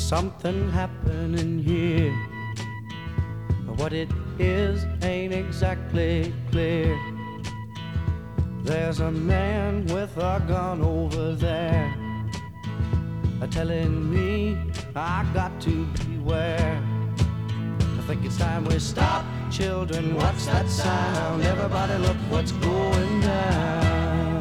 something happening here. What it is ain't exactly clear. There's a man with a gun over there, telling me I got to beware. I think it's time we stop. Children, what's that sound? Everybody look what's going down.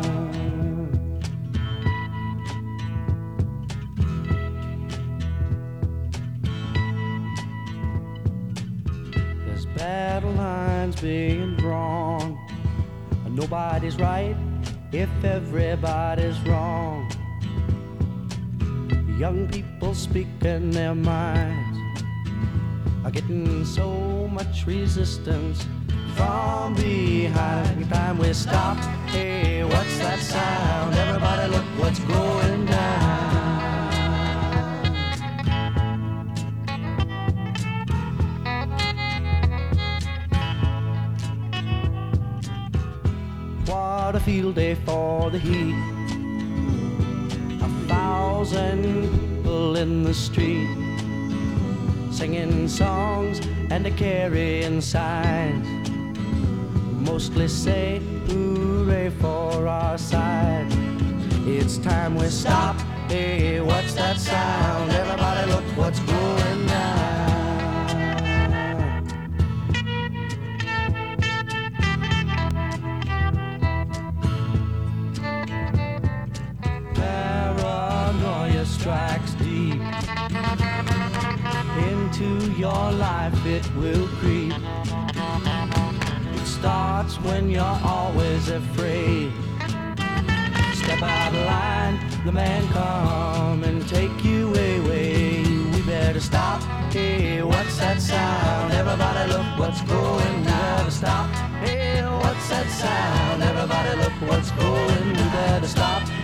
There's battle lines being drawn. Nobody's right if everybody's wrong. Young people speaking their minds are getting so much resistance from behind. Time we stop. Hey, what's that sound? Everybody look what's going down. What a field day for the heat. 1,000 people in the street, singing songs and carrying signs, mostly say hooray for our side. It's time we stop. Hey, what's that sound? Everybody look what's going down. Paranoia strikes deep into your life, it will creep. It starts when you're always afraid. Step out of line, the man come and take you away. We better stop. Hey, what's that sound? Everybody look what's going. We better stop. Hey, what's that sound? Everybody look what's going. We better stop.